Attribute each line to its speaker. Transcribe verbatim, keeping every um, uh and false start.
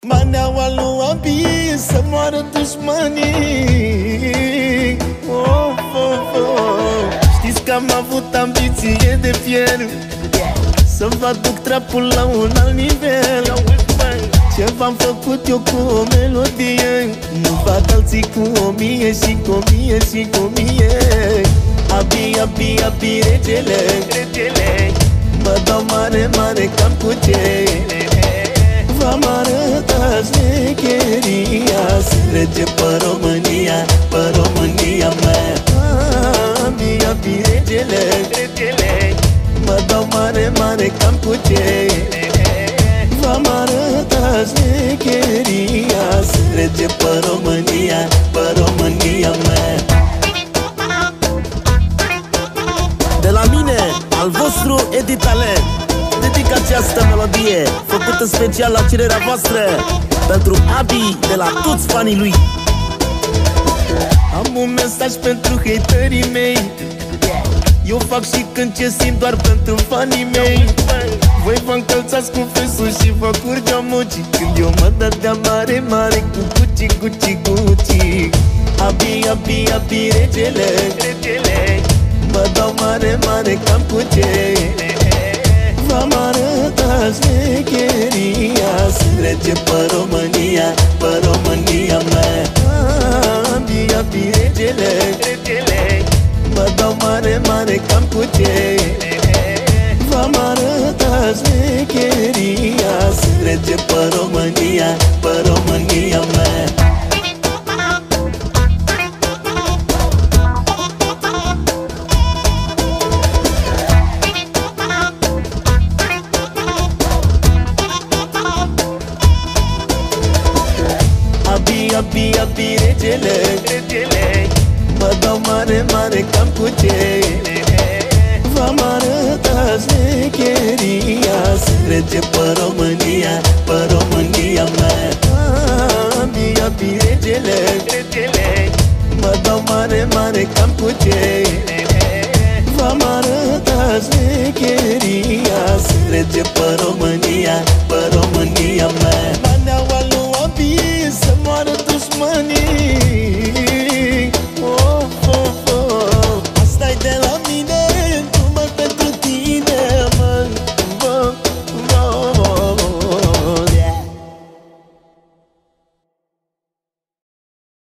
Speaker 1: Maneaua lui Abi, să moară dușmanii. Of, of, of. Știți că am avut ambiție de fier, să vă aduc trapul la un alt nivel. Ce v-am făcut eu cu o melodie, nu fac alții cu o mie și cu o mie și cu o mie. Abi, Abi, Abi, regele, regele, mă dau mare, mare cam cu ce. V-am arătat șmecheria, se trece pe România, pe România mea. Abi, Abi, regele, regele, mă dau mare, mare cam cu ce. V-am arătat șmecheria, se trece pe România, pe România mea. De la mine, al vostru Edi Talent, dedic această melodie, făcută special la cererea voastră, pentru Abi, de la toți fanii lui. Am un mesaj pentru haterii mei, eu fac și când ce simt doar pentru fanii mei. Voi vă încălțați cu fesul și vă curge-o muci, când eu mă dădeam mare, mare cu Gucci, Gucci, Gucci. Abi, Abi, Abi, regele, regele, mă dau mare, mare cam cu ce. V-am arătat șmecheria, se trece pe România, pe România mea. Abi, Abi, regele, regele, mă dau mare, mare cam cu ce. V-am arătat șmecheria, se trece pe România, pe România mea. Abi, Abi, Abi, regele,